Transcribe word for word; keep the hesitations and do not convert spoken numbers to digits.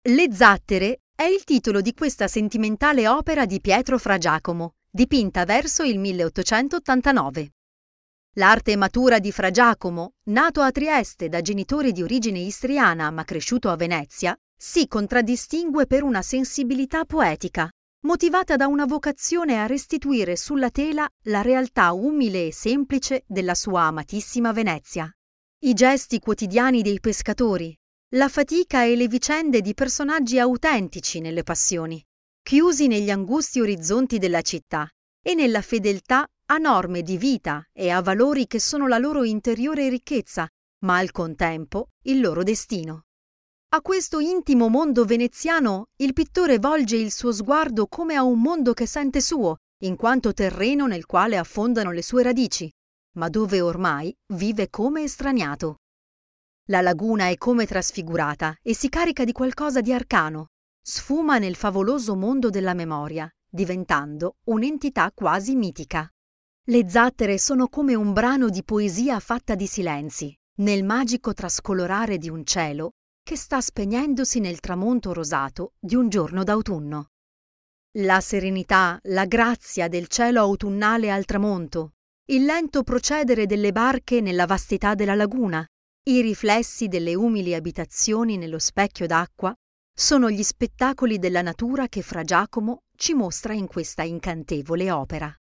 Le zattere è il titolo di questa sentimentale opera di Pietro Fra Giacomo, dipinta verso il milleottocentottantanove. L'arte matura di Fra Giacomo, nato a Trieste da genitori di origine istriana ma cresciuto a Venezia, si contraddistingue per una sensibilità poetica, motivata da una vocazione a restituire sulla tela la realtà umile e semplice della sua amatissima Venezia. I gesti quotidiani dei pescatori, la fatica e le vicende di personaggi autentici nelle passioni, chiusi negli angusti orizzonti della città e nella fedeltà a norme di vita e a valori che sono la loro interiore ricchezza, ma al contempo il loro destino. A questo intimo mondo veneziano il pittore volge il suo sguardo come a un mondo che sente suo, in quanto terreno nel quale affondano le sue radici, ma dove ormai vive come estraniato. La laguna è come trasfigurata e si carica di qualcosa di arcano, sfuma nel favoloso mondo della memoria, diventando un'entità quasi mitica. Le zattere sono come un brano di poesia fatta di silenzi, nel magico trascolorare di un cielo che sta spegnendosi nel tramonto rosato di un giorno d'autunno. La serenità, la grazia del cielo autunnale al tramonto, il lento procedere delle barche nella vastità della laguna, i riflessi delle umili abitazioni nello specchio d'acqua sono gli spettacoli della natura che Fra Giacomo ci mostra in questa incantevole opera.